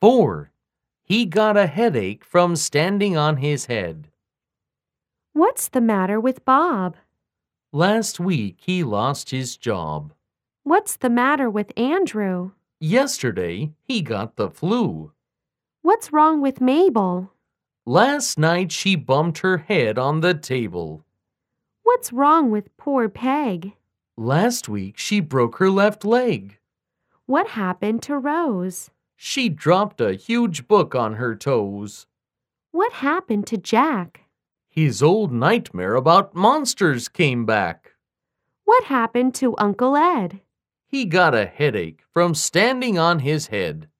4. He got a headache from standing on his head. What's the matter with Bob? Last week he lost his job. What's the matter with Andrew? Yesterday he got the flu. What's wrong with Mabel? Last night she bumped her head on the table. What's wrong with poor Peg? Last week she broke her left leg. What happened to Rose? She dropped a huge book on her toes. What happened to Jack? His old nightmare about monsters came back. What happened to Uncle Ed? He got a headache from standing on his head.